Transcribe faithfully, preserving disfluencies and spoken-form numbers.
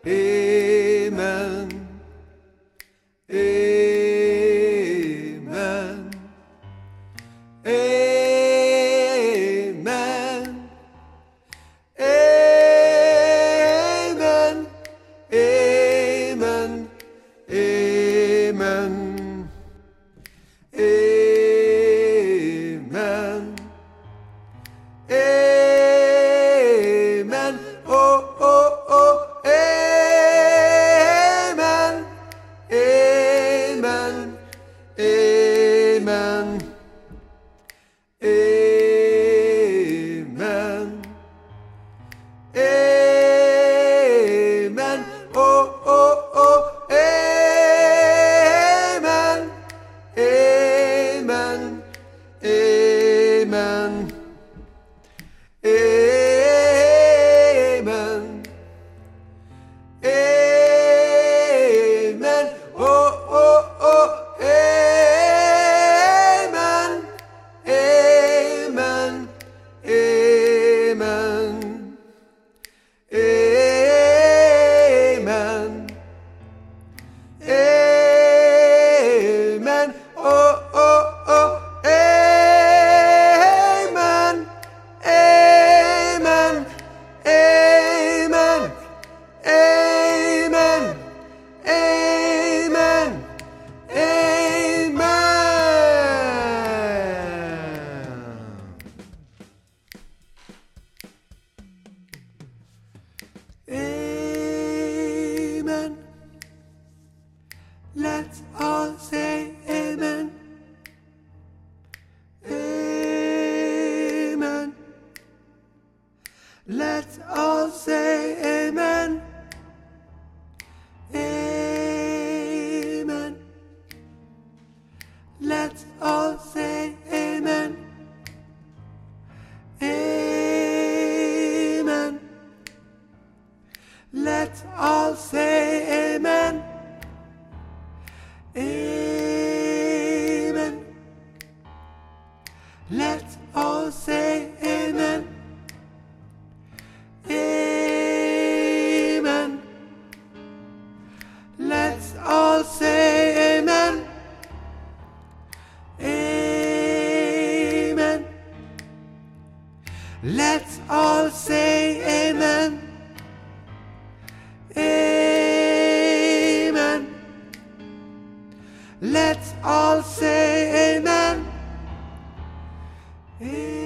Amen. Amen. Amen. Amen. Amen. Amen. Amen. Amen. Oh, oh, oh. Amen. Amen. Amen. Amen. Amen. Oh, oh, oh. Amen. Amen. Amen. Amen. Amen. Oh, oh, oh. Amen. Amen. Amen. Amen. Amen. Oh, oh, oh. Amen. Amen. Amen. Amen. Amen. Amen. Amen. Let's all say amen. Amen. Let's all say amen. Amen. Let's all say amen. Amen. Let's all say amen. Amen. Let's all say amen. Amen. Let's all say amen. Amen. Let's all say amen. Amen. Let's all say amen. Amen.